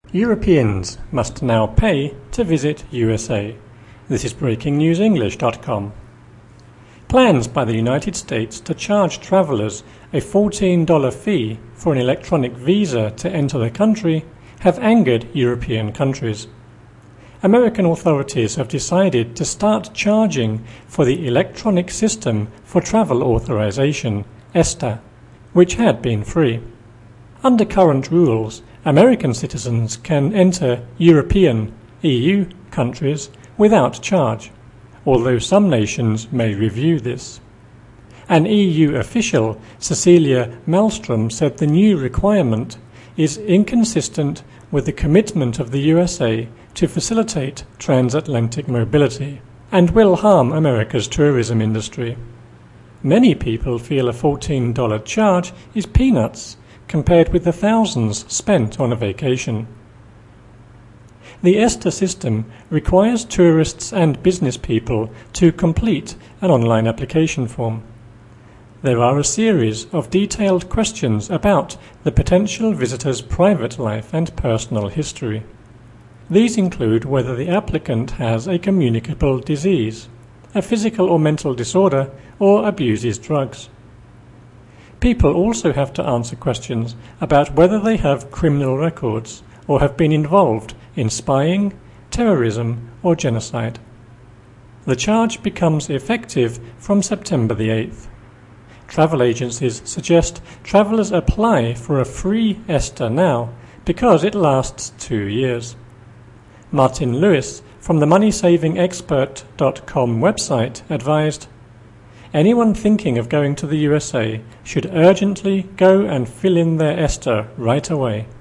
Europeans must now pay to visit USA. This is BreakingNewsEnglish.com. Plans by the United States to charge travellers a $14 fee for an electronic visa to enter the country have angered European countries. American authorities have decided to start charging for the Electronic System for Travel Authorization, ESTA, which had been free. Under current rules, American citizens can enter European (EU) countries without charge, although some nations may review this. An EU official, Cecilia Malmström, said the new requirement is inconsistent with the commitment of the USA to facilitate transatlantic mobility and will harm America's tourism industry. Many people feel a $14 charge is peanuts compared with the thousands spent on a vacation. The ESTA system requires tourists and business people to complete an online application form. There are a series of detailed questions about the potential visitor's private life and personal history. These include whether the applicant has a communicable disease, a physical or mental disorder, or abuses drugs. People also have to answer questions about whether they have criminal records or have been involved in spying, terrorism, or genocide. The charge becomes effective from September the 8th. Travel agencies suggest travellers apply for a free ESTA now because it lasts 2 years. Martin Lewis from the MoneySavingExpert.com website advised, "Anyone thinking of going to the USA should urgently go and fill in their ESTA right away."